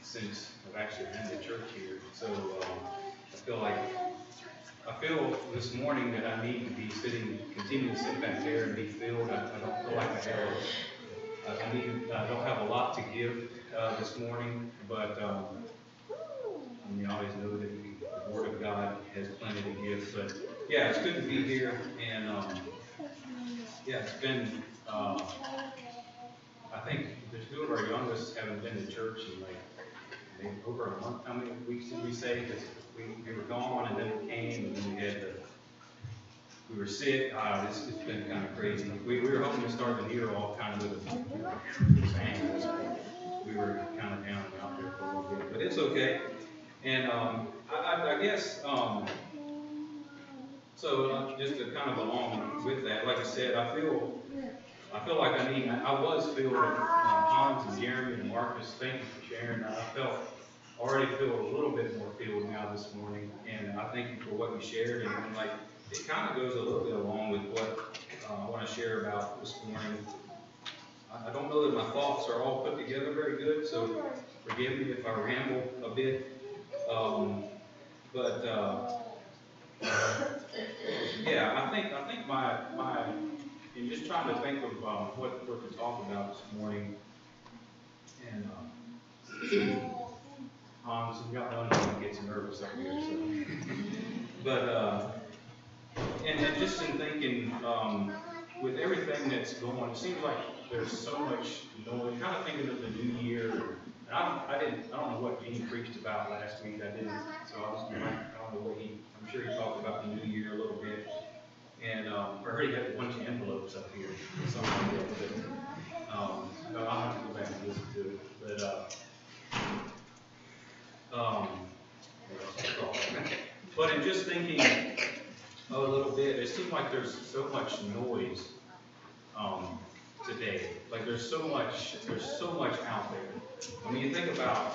since I've actually been to church here. So I feel this morning that I need to be continue to sit back there and be filled. I don't feel like I don't have a lot to give this morning, but you always know that the Word of God has plenty to give. But yeah, it's good to be here, and yeah, it's been. I think there's two of our youngest haven't been to church in like maybe over a month. How many weeks did we say? Because we were gone, and then we came, and then we were sick. It's been kind of crazy. We were hoping to start the year off kind of with a bang. We were kind of down and out there for a little bit, but it's okay. And I guess so. Just to kind of along with that, like I said, I feel like I was filled with Hans and Jeremy and Marcus. Thank you for sharing. Already feel a little bit more filled now this morning, and I thank you for what you shared. And like it kind of goes a little bit along with what I want to share about this morning. I don't know that my thoughts are all put together very good, so forgive me if I ramble a bit. But yeah, I think my in just trying to think of what to talk about this morning, and Hans, you got one that gets nervous up here, so. But and just in thinking, with everything that's going, it seems like there's so much noise. Kind of thinking of the new year. I don't know what Gene preached about last week. I didn't, so I don't know what I'm sure he talked about the new year a little bit. And I heard he had a bunch of envelopes up here. Something like that. No, I'll have to go back and listen to it. But in just thinking a little bit, it seems like there's so much noise today. Like there's so much out there. I mean, you think about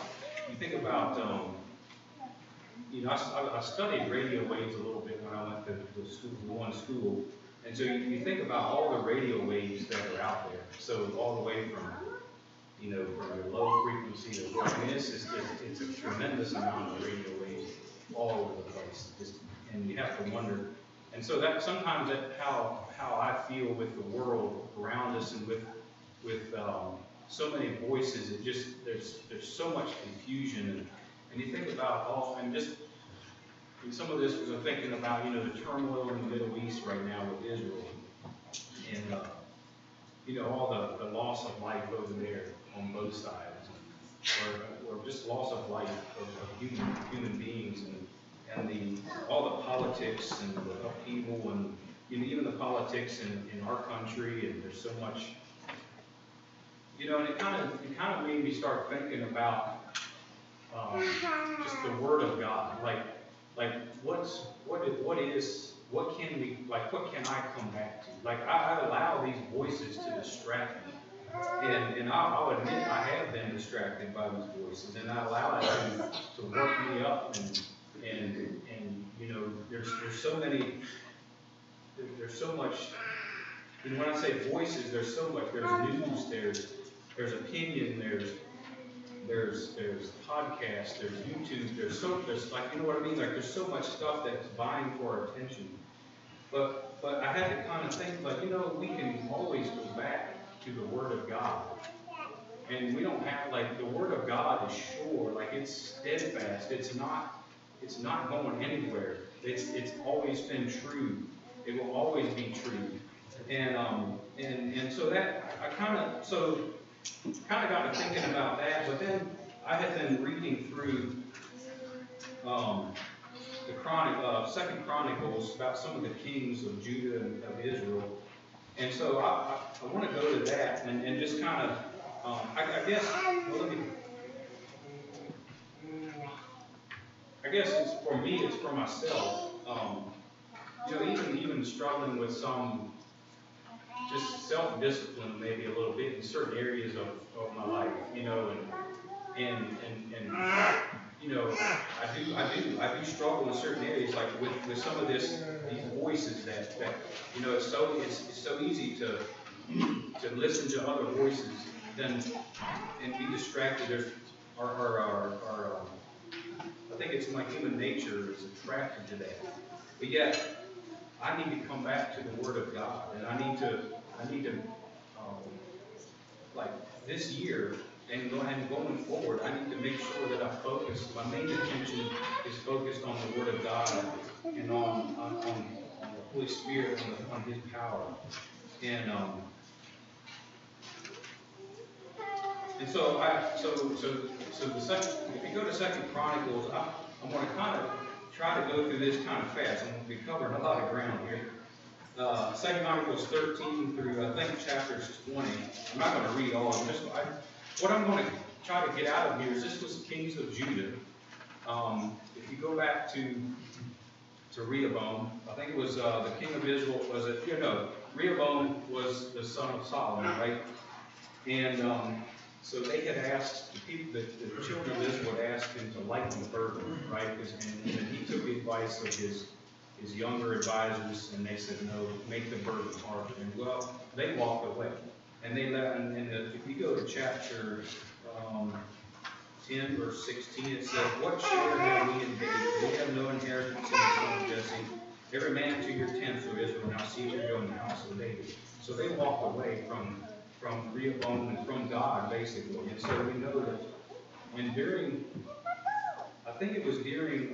I studied radio waves a little bit when I went to school, and so you think about all the radio waves that are out there. So all the way from from your low frequency to I mean, it's a tremendous amount of radio waves all over the place. And you have to wonder. And so that sometimes how I feel with the world around us and with so many voices, there's so much confusion and you think about and some of this was thinking about the turmoil in the Middle East right now with Israel and all the loss of life over there on both sides, or just loss of life of human beings and all the politics and the upheaval and even the politics in our country, and there's so much, and it kind of made me start thinking about just the Word of God, like what can I come back to? Like I allow these voices to distract me, and I'll admit I have been distracted by these voices, and I allow it to work me up and there's so many, there's so much, and when I say voices, there's so much, there's news, there's opinion, there's podcasts, there's YouTube, there's like, what I mean, like there's so much stuff that's vying for our attention. But I had to kind of think, like, we can always go back to the Word of God. And we don't have, like, the Word of God is sure, like it's steadfast, it's not going anywhere. It's always been true. It will always be true. And so that I kind of got to thinking about that. But then I had been reading through the Second Chronicles about some of the kings of Judah and of Israel. And so I want to go to that and just kind of I guess it's for me, it's for myself. Even struggling with some just self-discipline, maybe a little bit in certain areas of my life, and I do struggle in certain areas, like with some of these voices that it's so easy to listen to other voices and be distracted. There's I think it's my human nature is attracted to that. But yet, I need to come back to the Word of God, and I need to, like this year, and going forward, I need to make sure that I focus. My main attention is focused on the Word of God and on the Holy Spirit, on His power, and so the second, if you go to 2 Chronicles, I'm going to kind of try to go through this kind of fast. I'm going to be covering a lot of ground here. 2 Chronicles 13 through, I think, chapters 20. I'm not going to read all of them. What I'm going to try to get out of here is this was kings of Judah. If you go back to Rehoboam, I think it was the king of Israel, Rehoboam was the son of Solomon, right? And so they had asked, the children of Israel had asked him to lighten the burden, right? And he took the advice of his younger advisors, and they said, no, make the burden harder. And well, they walked away. And they left, and if you go to chapter 10, verse 16, it says, what share have we in David? We have no inheritance in the son of Jesse. Every man to your tents, O Israel, now Caesar go in the house of David. So they walked away from Rehoboam and from God, basically. And so we know that when I think it was the reign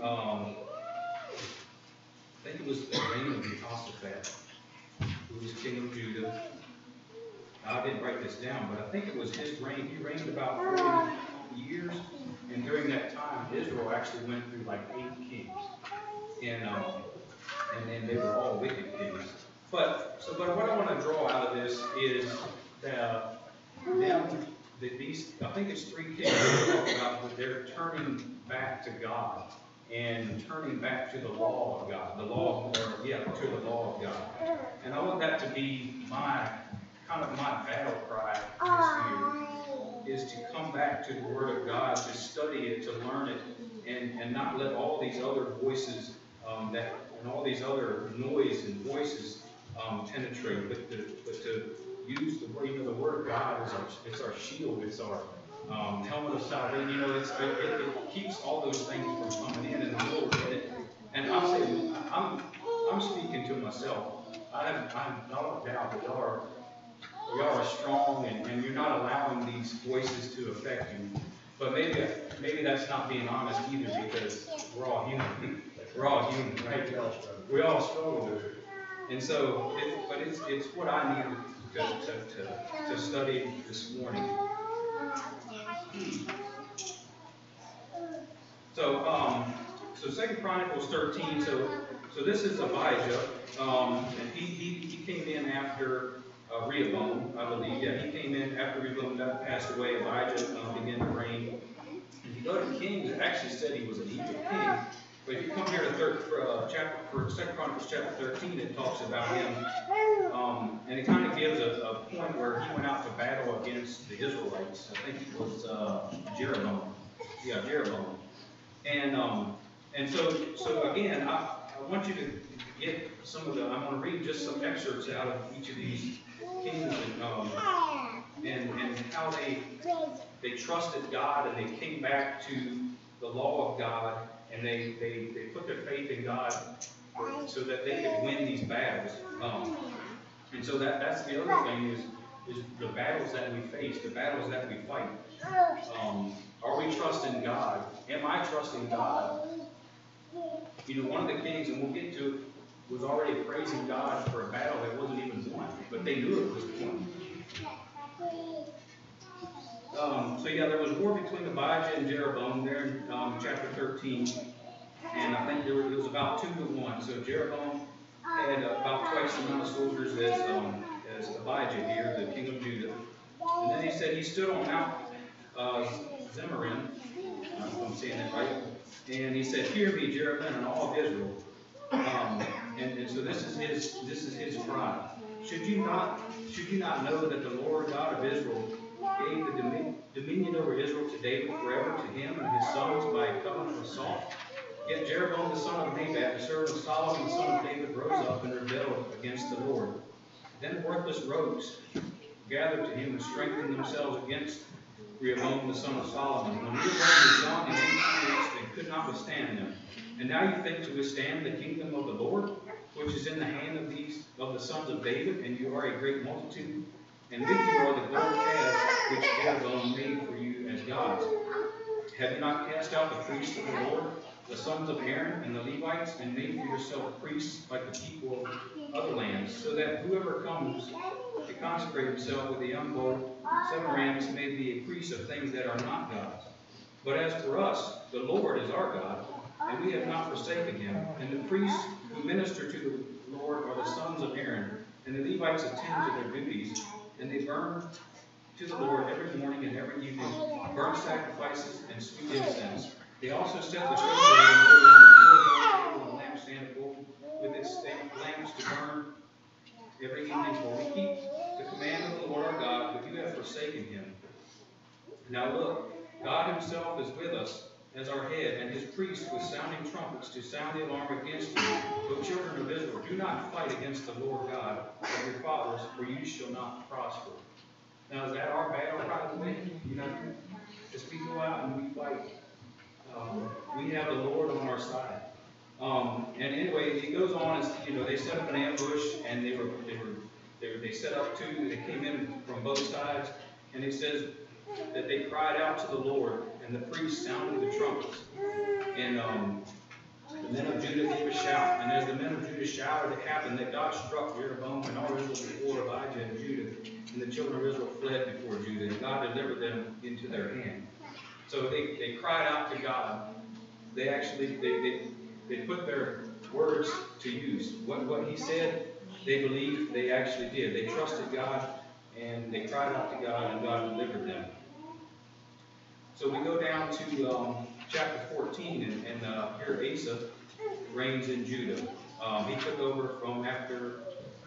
of Jehoshaphat, who was king of Judah. I didn't write this down, but I think it was his reign. He reigned about 40 years, and during that time, Israel actually went through like 8 kings, and they were all wicked kings. But what I want to draw out of this is that these, I think it's 3 kings we talk about, but they're turning back to God and turning back to the law of God, to the law of God. And I want that to be my battle cry this year, is to come back to the Word of God, to study it, to learn it, and not let all these other voices and all these other noise and voices penetrate, but to use the Word. The Word of God is our shield, it's our helmet of salvation. It keeps all those things from coming in the middle of it. And I'll say, I'm speaking to myself. I'm not doubt that y'all are strong, and you're not allowing these voices to affect you. But maybe that's not being honest either, because we're all human. We're all human, right? We all struggle with it. And so, it's what I needed to study this morning. So 2 Chronicles 13. So this is Abijah, and he came in after Rehoboam, I believe. Yeah, he came in after Rehoboam passed away. Abijah began to reign. And you go to Kings, it actually said he was an evil king. But if you come here to 2 Chronicles chapter 13, it talks about him, and it kind of gives a point where he went out to battle against the Israelites. I think it was Jeroboam. Yeah, Jeroboam. And so again, I want you to get some of I'm going to read just some excerpts out of each of these kings and how they trusted God, and they came back to the law of God, and they put their faith in God so that they could win these battles. And so that's the other thing is the battles that we face, the battles that we fight. Are we trusting God? Am I trusting God? One of the kings, and we'll get to it, was already praising God for a battle that wasn't even won, but they knew it was won. There was war between Abijah and Jeroboam there in chapter 13, and I think it was about 2-1. So Jeroboam had about twice the amount of soldiers as Abijah here, the king of Judah. And then he said he stood on Mount Zemaraim, if I'm saying that right, and he said, "Hear me, Jeroboam, and all of Israel." And so this is his cry. Should you not know that the Lord God of Israel gave the dominion over Israel to David forever, to him and his sons by a covenant of salt? Yet Jeroboam the son of Nebat, the servant of Solomon the son of David, rose up and rebelled against the Lord. Then worthless rogues gathered to him and strengthened themselves against Rehoboam the son of Solomon, when Rehoboam was young and inexperienced and could not withstand them. And now you think to withstand the kingdom of the Lord, which is in the hand of the sons of David, and you are a great multitude. And with you are the gold calves which Jeroboam made for you as gods. Have you not cast out the priests of the Lord, the sons of Aaron and the Levites, and made for yourself priests like the people of other lands, so that whoever comes to consecrate himself with a young bull, 7 rams, may be a priest of things that are not gods? But as for us, the Lord is our God, and we have not forsaken him. And the priests who minister to the Lord are the sons of Aaron, and the Levites attend to their duties, and they burn to the Lord every morning and every evening, burnt sacrifices and sweet incense. They also set the showbread and lay on the floor on the lampstand of gold with its lamps to burn every evening, for we keep the command of the Lord our God, but you have forsaken him. Now look, God himself is with us as our head, and his priests with sounding trumpets to sound the alarm against you. O children of Israel, do not fight against the Lord God of your fathers, for you shall not prosper. Now, is that our battle cry today? You know, as we go out and we fight, we have the Lord on our side. And anyway, he goes on, and you know, they set up an ambush, and they set up two. They came in from both sides, and it says that they cried out to the Lord, and the priests sounded the trumpets. And the men of Judah gave a shout, and as the men of Judah shouted, it happened that God struck Jeroboam and all Israel before Abijah and Judah, and the children of Israel fled before Judah, and God delivered them into their hand. So they cried out to God. They actually they put their words to use. What he said, they believed, they actually did. They trusted God, and they cried out to God, and God delivered them. So we go down to chapter 14, and here Asa reigns in Judah. He took over from after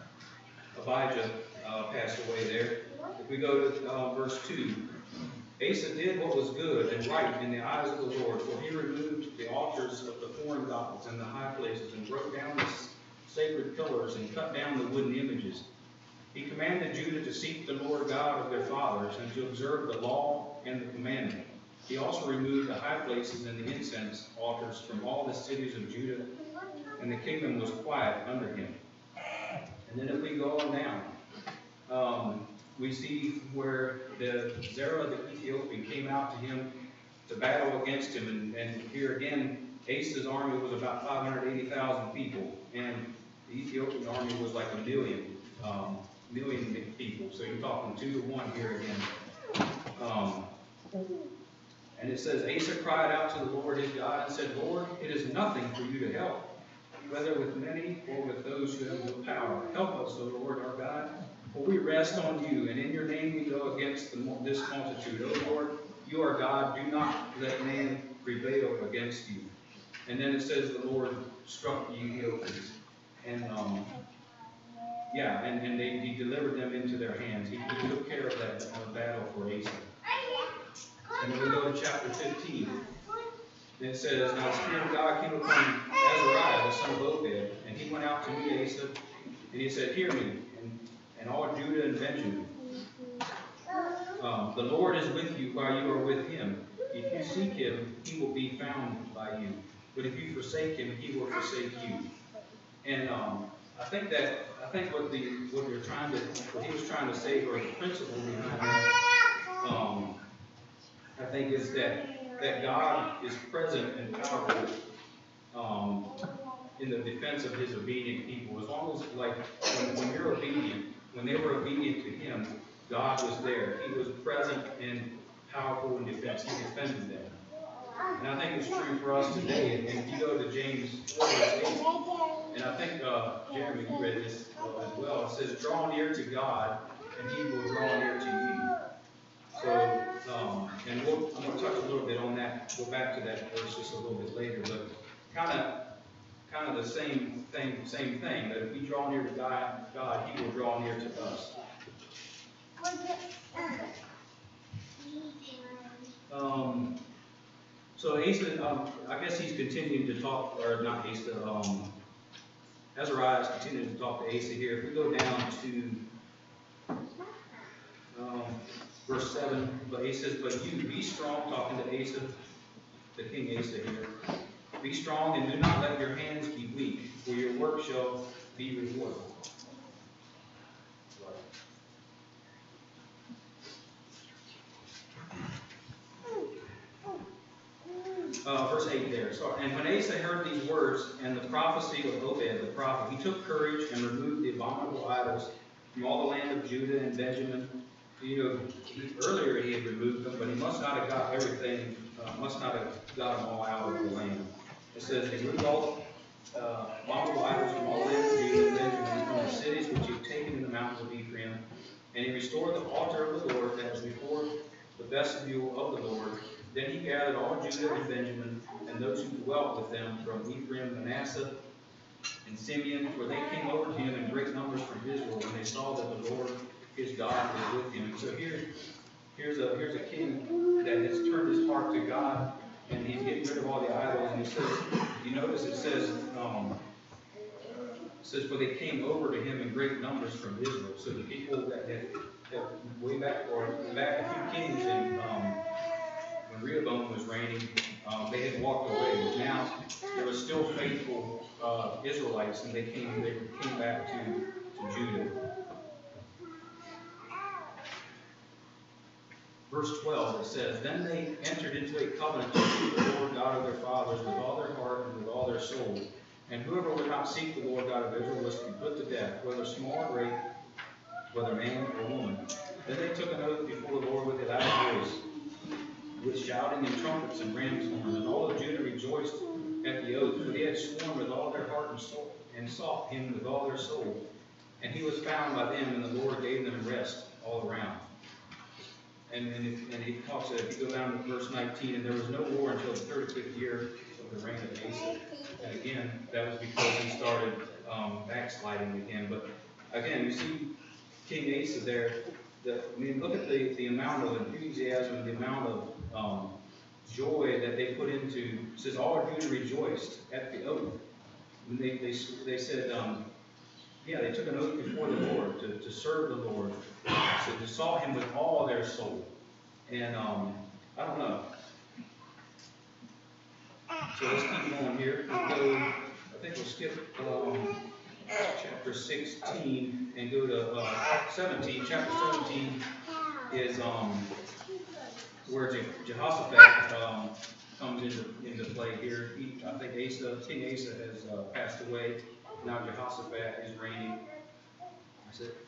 Abijah passed away there. If we go to verse 2, Asa did what was good and right in the eyes of the Lord, for he removed the altars of the foreign gods and the high places, and broke down the sacred pillars, and cut down the wooden images. He commanded Judah to seek the Lord God of their fathers, and to observe the law and the commandment. He also removed the high places and the incense altars from all the cities of Judah, and the kingdom was quiet under him. And then if we go on down, we see where the Zerah the Ethiopian came out to him to battle against him, and here again, Asa's army was about 580,000 people, and the Ethiopian army was like a million people. So you're talking 2 to 1 here again. And it says, Asa cried out to the Lord his God and said, Lord, it is nothing for you to help, whether with many or with those who have no power. Help us, O Lord our God, for we rest on you, and in your name we go against this multitude. O Lord, you are God, do not let man prevail against you. And then it says the Lord struck the Ethiopians. And he delivered them into their hands. He took care of that battle for Asa. And then we go to chapter 15. And it says, Now the Spirit of God came upon Azariah, the son of Obed, and he went out to meet Asa, and he said, Hear me, and all Judah and Benjamin. The Lord is with you while you are with him. If you seek him, he will be found by you. But if you forsake him, he will forsake you. And I think what he was trying to say, or the principle behind that, I think is that God is present and powerful in the defense of his obedient people. As long as, like, when you're obedient, when they were obedient to him, God was there. He was present and powerful in defense. He defended them. And I think it's true for us today. And if you go to James 4, verse 8, and I think, Jeremy, you read this as well. It says, Draw near to God, and he will draw near to you. So, and I'm going to touch a little bit on that, go back to that verse just a little bit later, but kind of the same thing, that if we draw near to God, he will draw near to us. So Asa, I guess he's continuing to talk, or not Asa, Azariah is continuing to talk to Asa here. If we go down to verse 7, but he says, but you be strong, talking to Asa, the King Asa here. Be strong and do not let your hands be weak, for your work shall be rewarded. Verse 8 there. So, and when Asa heard these words and the prophecy of Obed the prophet, he took courage and removed the abominable idols from all the land of Judah and Benjamin. You know, earlier he had removed them, but he must not have got everything, must not have got them all out of the land. It says, he removed all abominable idols from all the land of Judah and Benjamin, from the cities which he had taken in the mountains of Ephraim. And he restored the altar of the Lord that was before the vestibule of the Lord. Then he gathered all Judah and Benjamin, and those who dwelt with them from Ephraim, Manasseh, and Simeon, for they came over to him in great numbers from Israel, when they saw that the Lord his God was with him. So here's a king that has turned his heart to God, and he's getting rid of all the idols. And he says, you notice it says, for they came over to him in great numbers from Israel. So the people that had way back a few kings and when Rehoboam was reigning, they had walked away. But now there were still faithful Israelites, and they came back to Judah. Verse 12, it says, then they entered into a covenant to seek the Lord God of their fathers with all their heart and with all their soul. And whoever would not seek the Lord God of Israel was to be put to death, whether small or great, whether man or woman. Then they took an oath before the Lord with a loud voice, with shouting and trumpets and ram's horns. And all of Judah rejoiced at the oath, for they had sworn with all their heart and soul, and sought him with all their soul. And he was found by them, and the Lord gave them rest all around. And he talks, if you go down to verse 19, and there was no war until the 35th year of the reign of Asa. And again, that was because he started backsliding again. But again, you see King Asa there. Look at the amount of enthusiasm, the amount of joy that they put into. It says, all Judah rejoiced at the oath. And they said, they took an oath before the Lord to serve the Lord. So they sought him with all their soul. And I don't know. So let's keep going here. I think we'll skip chapter 16 and go to 17. Chapter 17 is where Jehoshaphat comes into play here. I think King Asa has passed away. Now Jehoshaphat is reigning. That's it.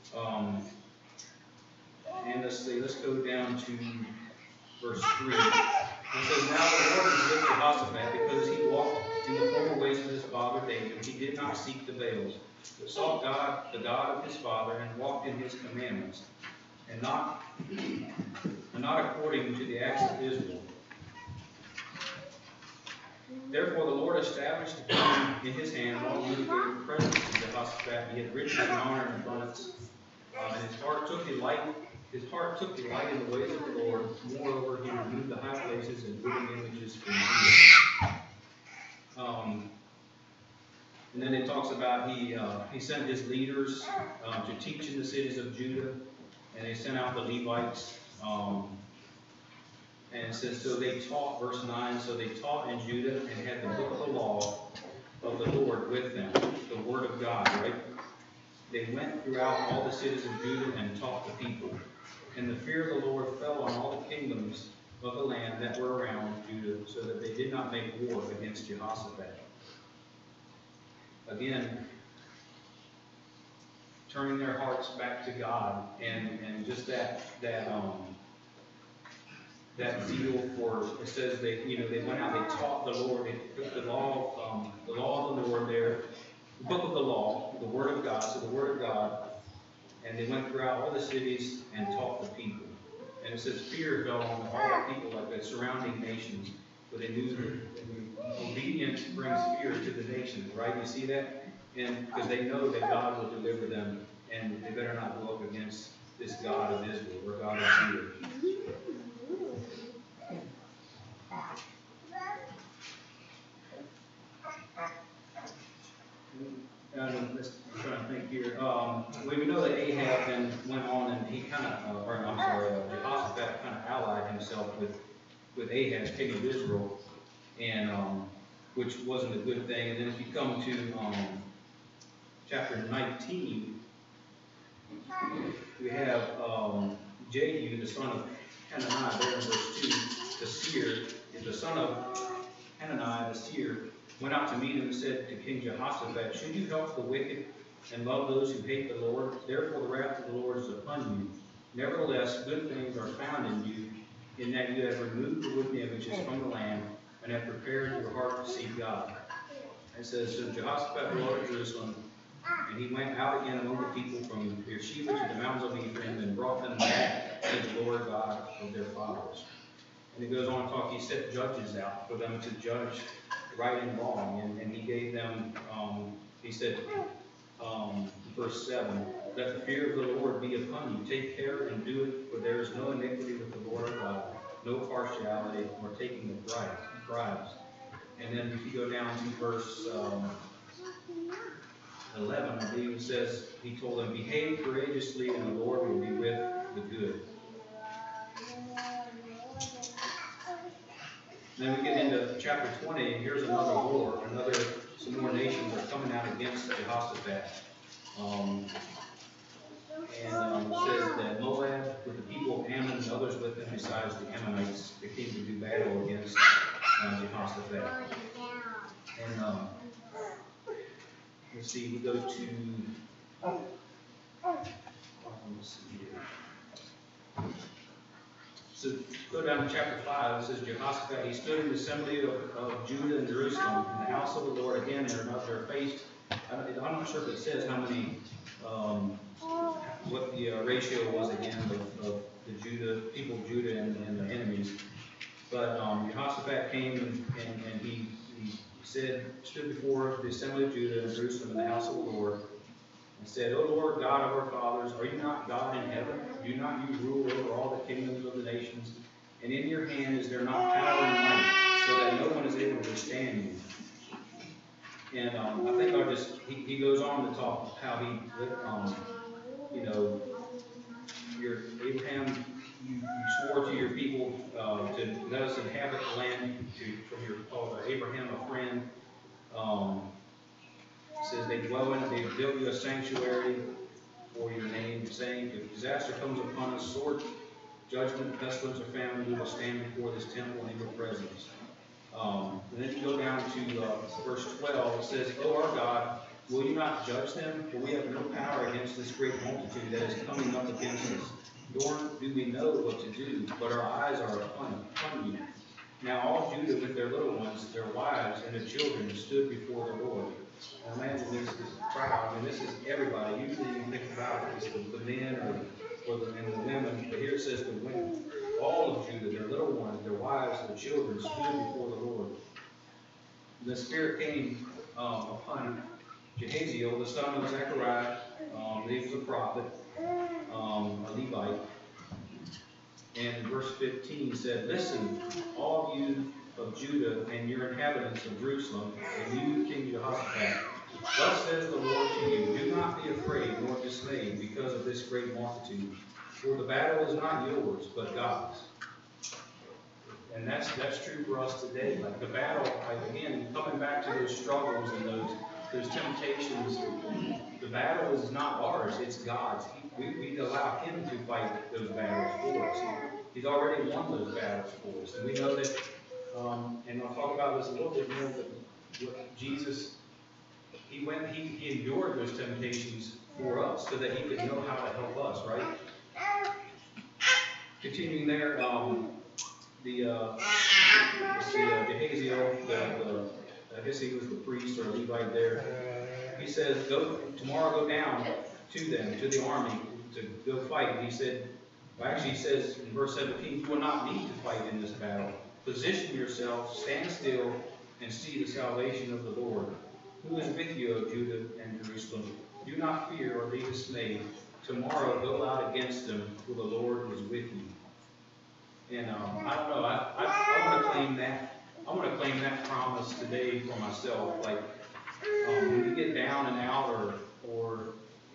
And let's see. Let's go down to verse 3. It says, now the Lord is with Jehoshaphat, because he walked in the former ways of his father David. He did not seek the Baals, but sought God, the God of his father, and walked in his commandments, and not according to the acts of Israel. Therefore the Lord established the kingdom in his hand, while he gave presents to Jehoshaphat. He had riches and honor and abundance, and his heart took delight in the ways of the Lord. Moreover, he removed the high places and wooden images from Judah. And then it talks about he sent his leaders to teach in the cities of Judah, and they sent out the Levites. And it says, so they taught, verse 9, so they taught in Judah and had the book of the law of the Lord with them, the word of God, right? They went throughout all the cities of Judah and taught the people. And the fear of the Lord fell on all the kingdoms of the land that were around Judah, so that they did not make war against Jehoshaphat. Again, turning their hearts back to God, and just that zeal for, it says they went out, they taught the Lord, they took the law of the Lord there, the book of the law, the word of God, so the word of God, and they went throughout all the cities and taught the people. And it says fear fell on all the people, like the surrounding nations, but they knew that obedience brings fear to the nations, right? You see that? And because they know that God will deliver them, and they better not go up against this God of Israel, or God of Judah. I'm trying to think here. We know that Ahab then went on and he kind of, himself with Ahaz, king of Israel, and which wasn't a good thing. And then if you come to chapter 19, we have Jehu, the son of Hananiah, there in verse 2, the seer, the son of Hananiah, the seer, went out to meet him and said to King Jehoshaphat, should you help the wicked and love those who hate the Lord? Therefore the wrath of the Lord is upon you. Nevertheless, good things are found in you, in that you have removed the wooden images from the land, and have prepared your heart to seek God. It says, so Jehoshaphat dwelt at Jerusalem, and he went out again among the people from Beersheba to the mountains of Ephraim, and brought them back to the Lord God of their fathers. And it goes on to talk, he set judges out for them to judge right and wrong, and he gave them, he said, verse 7, let the fear of the Lord be upon you. Take care and do it, for there is no iniquity with the Lord our God, no partiality, nor taking of bribes. And then if you go down to verse 11, I believe it says, he told them, behave courageously, and the Lord will be with the good. Then we get into chapter 20, and here's another war. Some more nations are coming out against Jehoshaphat. It says that Moab, with the people of Ammon and others with them, besides the Ammonites, they came to do battle against Jehoshaphat. And let's see, we go to, let's see here. So go down to chapter 5. It says, Jehoshaphat, he stood in the assembly of Judah and Jerusalem in the house of the Lord. Again, they're faced. I'm not sure if it says how many, what the ratio was again of the people of Judah and the enemies. But Jehoshaphat came and he said, stood before the assembly of Judah and Jerusalem in the house of the Lord, and said, O Lord God of our fathers, are you not God in heaven? Do not you rule over all the kingdoms of the nations? And in your hand is there not power and might, so that no one is able to withstand you? And I think he goes on to talk how he, your Abraham, you swore to your people to let us inhabit the land from your Abraham a friend. Says they dwell in it, they have built you a sanctuary for your name, saying, if disaster comes upon us, sword, judgment, pestilence, or famine, we will stand before this temple in your presence. And then you go down to verse 12, it says, O our God, will you not judge them? For we have no power against this great multitude that is coming up against us. Nor do we know what to do, but our eyes are upon you. Now all Judah with their little ones, their wives, and their children stood before the Lord. Now imagine this crowd. I mean, this is everybody. Usually you think about it as the men and the women, but here it says the women. All of Judah, their little ones, their wives, their children stood before the Lord. The Spirit came upon Jehaziel, the son of Zechariah. He was a prophet, a Levite. And verse 15 said, listen, all of you of Judah and your inhabitants of Jerusalem, and you, King Jehoshaphat, thus says the Lord to you, do not be afraid nor dismayed because of this great multitude, for the battle is not yours, but God's. And that's true for us today. Like the battle, again, coming back to those struggles and those temptations, the battle is not ours, it's God's. We allow Him to fight those battles for us. He's already won those battles for us. And we know that, and I'll talk about this a little bit more, but Jesus, He endured those temptations for us so that He could know how to help us, right? Continuing there, Jehaziel, I guess he was the priest or Levite there. He says, tomorrow go down to them, to the army, to go fight. And he said, he says in verse 17, you will not need to fight in this battle. Position yourself, stand still, and see the salvation of the Lord, who is with you, O Judah and Jerusalem. Do not fear or be dismayed. Tomorrow go out against them, for the Lord is with you. And I don't know, I want to claim that. I want to claim that promise today for myself. Like when you get down and out, or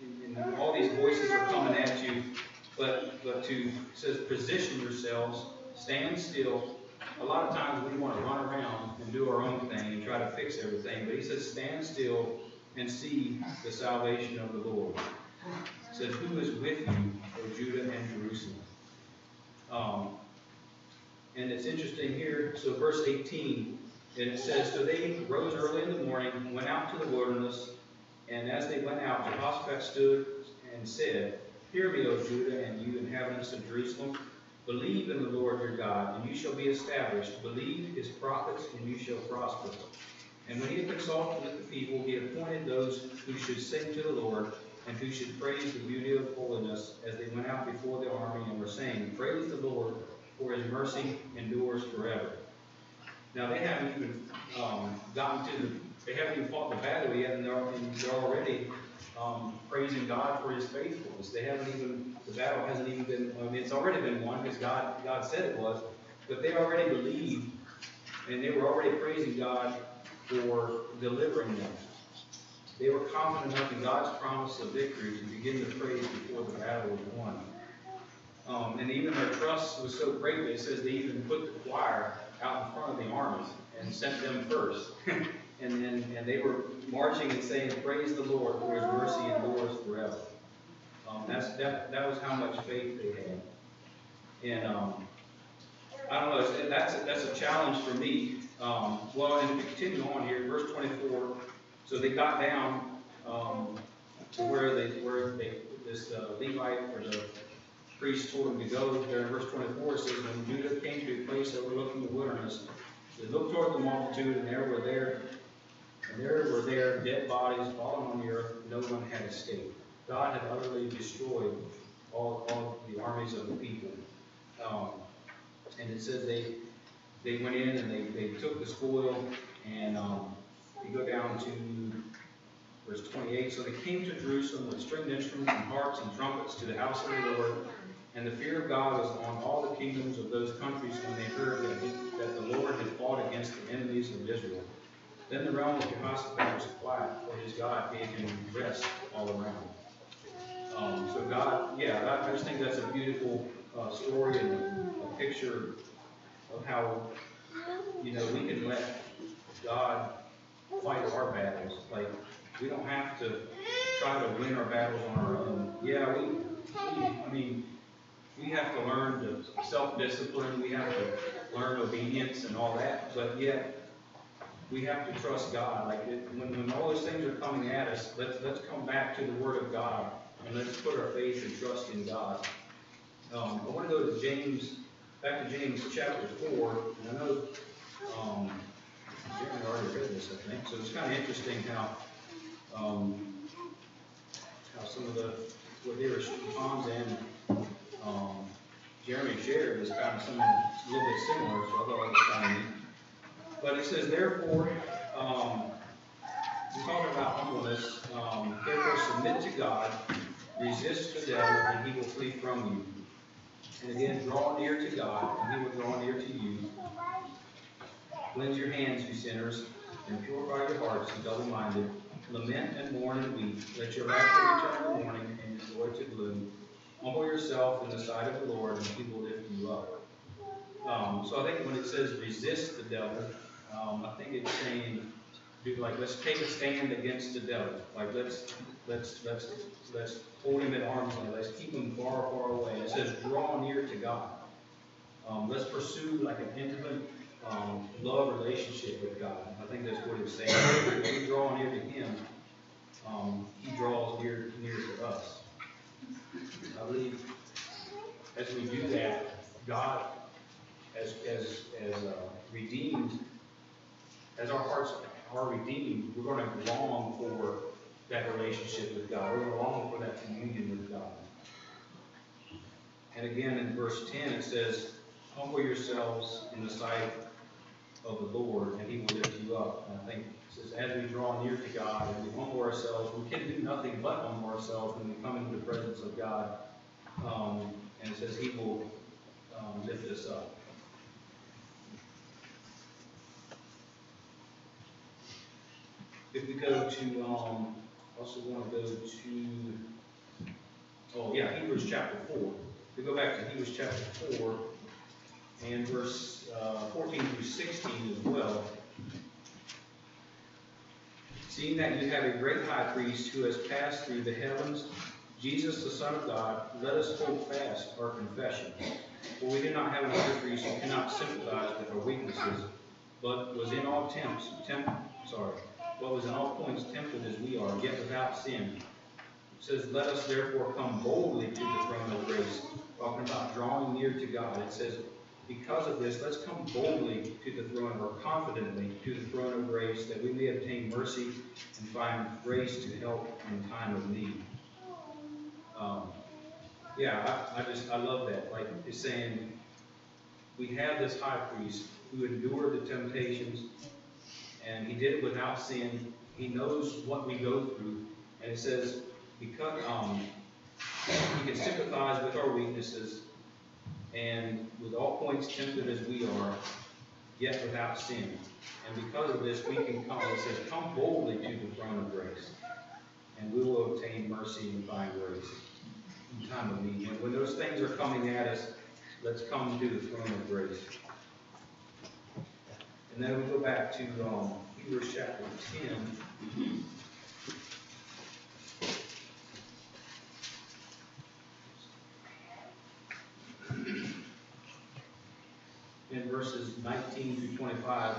all these voices are coming at you, but it says position yourselves stand still. A lot of times we want to run around and do our own thing and try to fix everything. But he says, stand still and see the salvation of the Lord. He says, who is with you, O Judah and Jerusalem? And it's interesting here. So verse 18, and it says, so they rose early in the morning, went out to the wilderness, and as they went out, Jehoshaphat stood and said, hear me, O Judah, and you inhabitants of Jerusalem. Believe in the Lord your God, and you shall be established. Believe his prophets, and you shall prosper. And when he had consulted with the people, he appointed those who should sing to the Lord, and who should praise the beauty of holiness, as they went out before the army, and were saying, praise the Lord, for his mercy endures forever. Now they haven't even they haven't even fought the battle yet, and they're already praising God for his faithfulness. The battle hasn't even been, it's already been won because God said it was, but they already believed, and they were already praising God for delivering them. They were confident enough in God's promise of victory to begin to praise before the battle was won. And even their trust was so great that it says they even put the choir out in front of the armies and sent them first. and they were marching and saying, praise the Lord, for his mercy endures forever. That was how much faith they had. And I don't know, that's a challenge for me. Well, and we continue on here, verse 24. So they got down to where this Levite or the priest told them to go. There in verse 24 it says, when Judah came to a place overlooking the wilderness, they looked toward the multitude, and there were dead bodies fallen on the earth. No one had escaped. God had utterly destroyed all the armies of the people. And it says they went in and they took the spoil, and you go down to verse 28. So they came to Jerusalem with stringed instruments and harps and trumpets to the house of the Lord. And the fear of God was on all the kingdoms of those countries when they heard that the Lord had fought against the enemies of Israel. Then the realm of Jehoshaphat was quiet, for his God gave him rest all around. So God, I just think that's a beautiful story and a picture of how, we can let God fight our battles. Like, we don't have to try to win our battles on our own. Yeah, we have to learn to self-discipline. We have to learn obedience and all that. But yet, we have to trust God. Like when all those things are coming at us, let's come back to the Word of God and let's put our faith and trust in God. I want to go to back to James chapter 4, and I know Jeremy already read this, I think. So it's kind of interesting how some of what they were Hans and Jeremy shared is kind of something a little bit similar, so I thought it was kind of neat. But it says, therefore, we're talking about humbleness. Therefore, submit to God, resist the devil, and he will flee from you. And again, draw near to God, and he will draw near to you. Cleanse your hands, you sinners, and purify your hearts, you double-minded. Lament and mourn and weep. Let your laughter return to mourning, and your joy to gloom. Humble yourself in the sight of the Lord, and he will lift you up. So I think when it says resist the devil, I think it's saying, let's take a stand against the devil. Like let's hold him at arm's length. Let's keep him far, far away. It says draw near to God. Let's pursue like an intimate love relationship with God. I think that's what it's saying. When we draw near to him, he draws near to us. I believe as we do that, God, as redeemed, as our hearts are redeemed, we're going to long for that relationship with God. We're going to long for that communion with God. And again, in verse 10, it says, humble yourselves in the sight of the Lord, and he will lift you up. And I think it says, as we draw near to God and we humble ourselves, we can do nothing but humble ourselves when we come into the presence of God. And it says he will lift us up. If we go to, also want to go to, Hebrews chapter 4. If we go back to Hebrews chapter 4, and verse 14 through 16 as well. Seeing that you have a great high priest who has passed through the heavens, Jesus the Son of God, let us hold fast our confession. For we do not have an high priest who cannot sympathize with our weaknesses, but was in all points tempted as we are, yet without sin. It says, let us therefore come boldly to the throne of grace. Talking about drawing near to God. It says, because of this, let's come boldly to the throne, or confidently to the throne of grace, that we may obtain mercy and find grace to help in time of need. I love that. Like it's saying, we have this high priest who endured the temptations, and he did it without sin. He knows what we go through, and it says, because he can sympathize with our weaknesses, and with all points tempted as we are, yet without sin. And because of this, we can come, it says, come boldly to the throne of grace, and we will obtain mercy and find grace in time of need. And when those things are coming at us, let's come to the throne of grace. And then we go back to Hebrews chapter 10. In verses 19 through 25,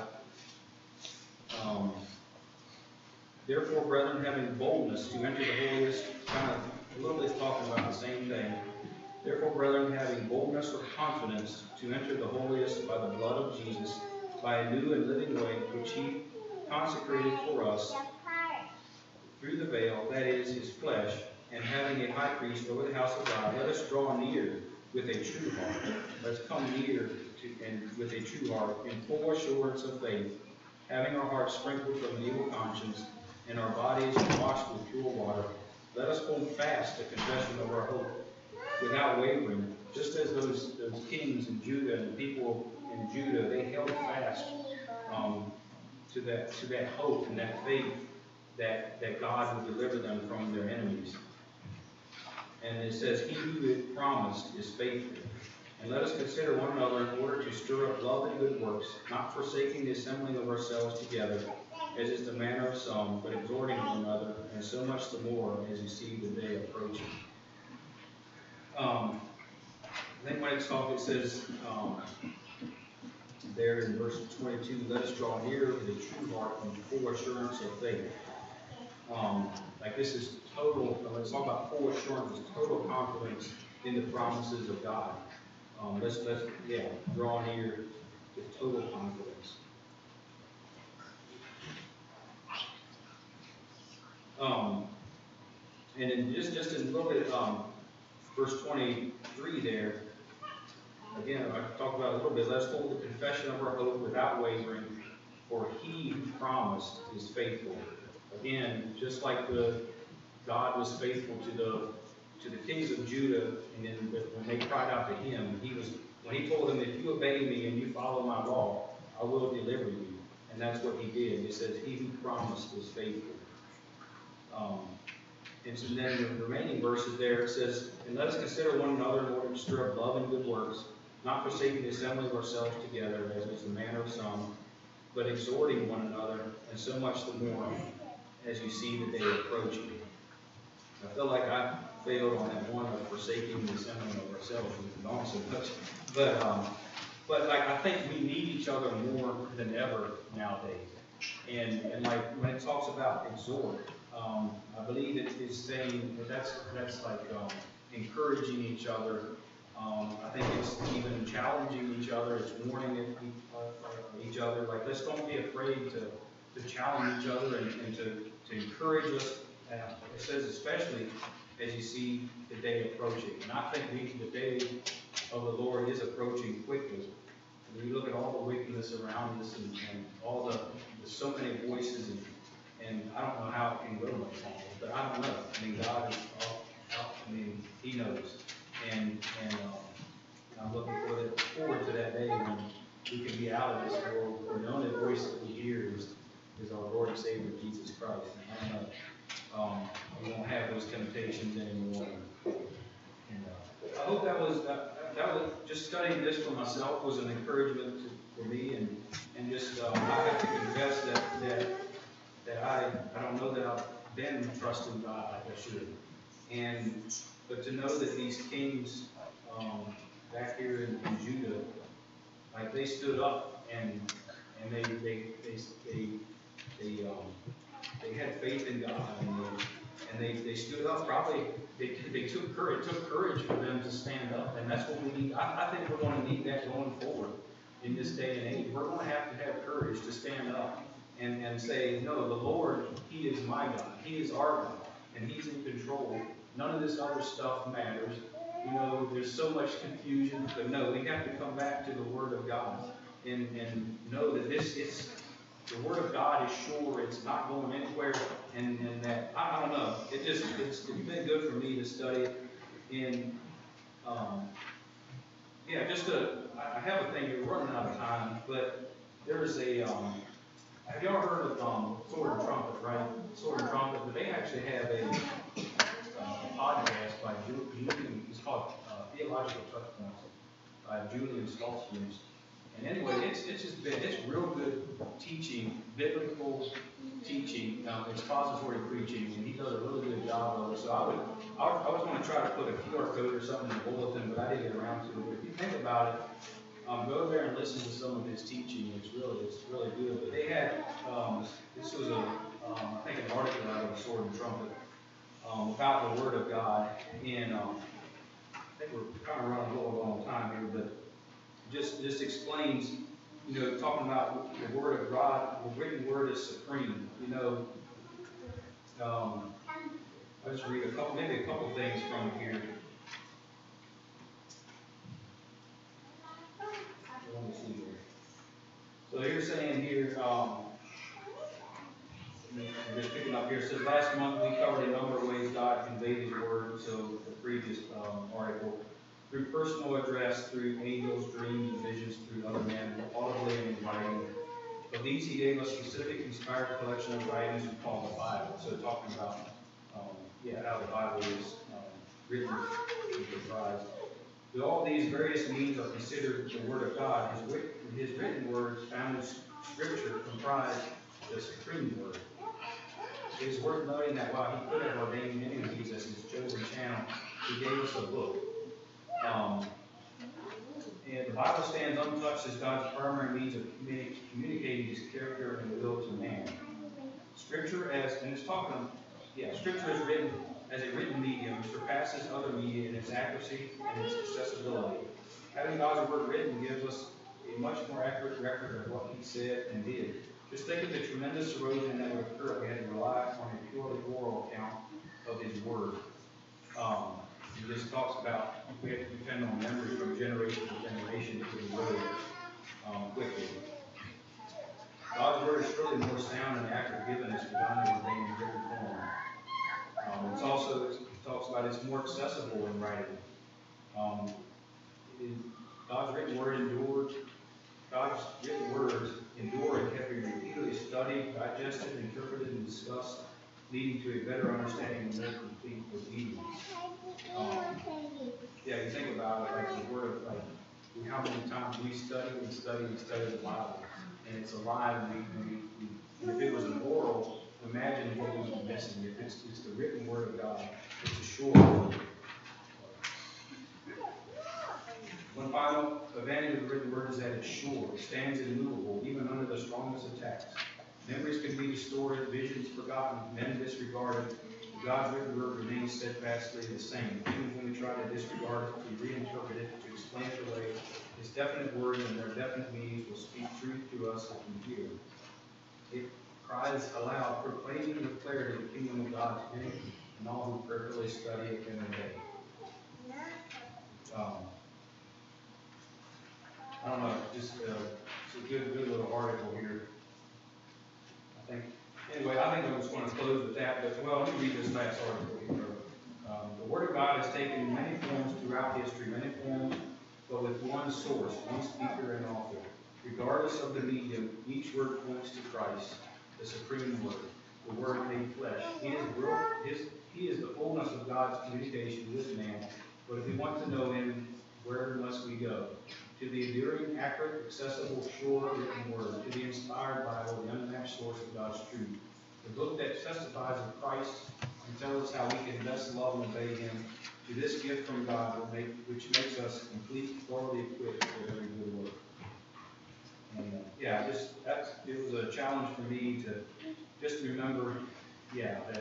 therefore, brethren, having boldness to enter the holiest, kind of a little bit talking about the same thing. Therefore, brethren, having boldness or confidence to enter the holiest by the blood of Jesus, by a new and living way, which he consecrated for us through the veil, that is, his flesh, and having a high priest over the house of God, let us draw near with a true heart. Let's come near and with a true heart, in full assurance of faith, having our hearts sprinkled from an evil conscience, and our bodies washed with pure water. Let us hold fast the confession of our hope, without wavering, just as those kings in Judah and the people in Judah, they held fast to that hope and that faith that God would deliver them from their enemies. And it says, he who had promised is faithful. And let us consider one another in order to stir up love and good works, not forsaking the assembling of ourselves together, as is the manner of some, but exhorting one another, and so much the more as you see the day approaching. I think when it's talking, it says there in verse 22, let us draw near with a true heart and full assurance of faith. Like this is total, when it's talking about full assurance, it's total confidence in the promises of God. Let's draw near with total confidence. And then just in a little bit, verse 23 there, again, I talked about it a little bit. Let's hold the confession of our hope without wavering, for he who promised is faithful. Again, just like God was faithful to the kings of Judah, and then when they cried out to him, when he told them, if you obey me and you follow my law, I will deliver you. And that's what he did. It says, he who promised is faithful. And so then in the remaining verses there, it says, and let us consider one another in order to stir up love and good works, not forsaking the assembly of ourselves together, as is the manner of some, but exhorting one another, and so much the more as you see the day approaching. I feel like I failed on that one of forsaking the assembly of ourselves. We've gone so much. But like I think we need each other more than ever nowadays. And like when it talks about exhort, I believe it is saying that's like encouraging each other. I think it's even challenging each other. It's warning each other. Like let's don't be afraid to challenge each other and to encourage us. It says especially as you see the day approaching. And I think the day of the Lord is approaching quickly. When you look at all the wickedness around us and all there's so many voices and I don't know how it can go much longer, but I don't know. I mean, God is he knows. And I'm looking forward to that day when we can be out of this world. The only voice that we hear is our Lord and Savior, Jesus Christ. And I don't know. We won't have those temptations anymore. And I hope that was just just studying this for myself was an encouragement for me, and just I have to confess that I don't know that I've been trusting God like I should, but to know that these kings back here in Judah, like they stood up and they had faith in God, and they stood up. Probably they took courage. It took courage for them to stand up, and that's what we need. I think we're going to need that going forward in this day and age. We're going to have courage to stand up and say, no, the Lord, He is my God. He is our God, and He's in control. None of this other stuff matters. You know, there's so much confusion, but no, we have to come back to the Word of God and know that the Word of God is sure, it's not going anywhere, and that, I don't know, it's been good for me to study it, and, I have a thing, we're running out of time, but there's have y'all heard of Sword and Trumpet, right? Sword and Trumpet, but they actually have a podcast by Julian, it's called Theological Touchpoints by Julian Stoltzfus. And anyway, it's real good teaching, biblical teaching, expository preaching, and he does a really good job of it. So I was going to try to put a QR code or something in the bulletin, but I didn't get around to it. But if you think about it, go there and listen to some of his teaching. It's really good. But they had this was I think an article out of the Sword and Trumpet about the Word of God, and I think we're kind of running a little long time here, but just explains, you know, talking about the Word of God. The written Word is supreme. You know, I'll just read maybe a couple things from here. Let me see here. So you're saying here, I'm just picking up here. It says last month we covered a number of ways God conveyed His Word. So the previous article. Through personal address, through angels, dreams, and visions, through other men, audibly and in writing. Of these, He gave us a specific inspired collection of writings we call the Bible. So talking about, how the Bible is written and comprised. Through all these various means are considered the Word of God. His written words found in Scripture comprise the supreme Word. It is worth noting that while He could have ordained many of these as His chosen channel, He gave us a book. And the Bible stands untouched as God's primary means of communicating His character and will to man. Scripture Scripture is written as a written medium, surpasses other media in its accuracy and its accessibility. Having God's Word written gives us a much more accurate record of what He said and did. Just think of the tremendous erosion that would occur if we had to rely on a purely oral account of His Word. He just talks about we have to depend on memory from generation to generation to be really quickly. God's Word is surely more sound and accurate given its divinely ordained written form. It talks about it's more accessible in writing. God's written words endure and can be repeatedly studied, digested, interpreted, and discussed, leading to a better understanding and more complete obedience. You think about it, like the Word of, how many times we study the Bible, and it's alive, and if it was an oral, imagine what we would be missing. If it's the written Word of God, it's a sure word. One final advantage of the written Word is that it's sure, it stands immovable, even under the strongest attacks. Memories can be distorted, visions forgotten, men disregarded. God's written Word remains steadfastly the same. Even when we try to disregard it, to reinterpret it, to explain it away, His definite words and their definite meanings will speak truth to us if we hear. It cries aloud, proclaiming with clarity the kingdom of God to any and all who prayerfully study it in the day. I don't know, just it's a good little article here. I think I'm just going to close with that, but let me read this last article here. The Word of God has taken many forms throughout history, but with one source, one speaker and author. Regardless of the medium, each word points to Christ, the supreme Word, the Word made flesh. He is the fullness of God's communication with man, but if we want to know Him Where must we go? To the enduring, accurate, accessible, sure written word, to the inspired Bible, the unmatched source of God's truth. The book that testifies of Christ and tells us how we can best love and obey Him. To this gift from God, which makes us complete, thoroughly equipped for every good work. And it was a challenge for me to just remember, that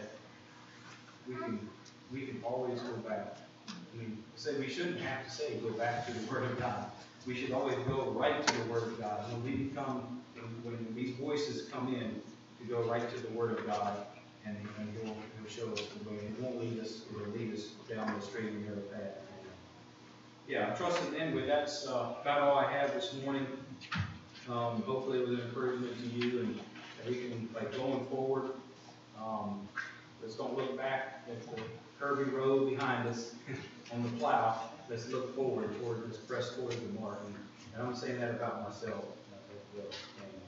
we can always go back. I mean, say we shouldn't have to say go back to the Word of God. We should always go right to the Word of God. When these voices come in, to go right to the Word of God, and He'll show us the way. He won't lead us; He'll lead us down the straight and narrow path. I'm trusting in with that's about all I have this morning. Hopefully it was an encouragement to you, and that we can, going forward, let's don't look back at the curvy road behind us on the plow. Let's look forward toward this press towards the mark. And I'm saying that about myself as well. And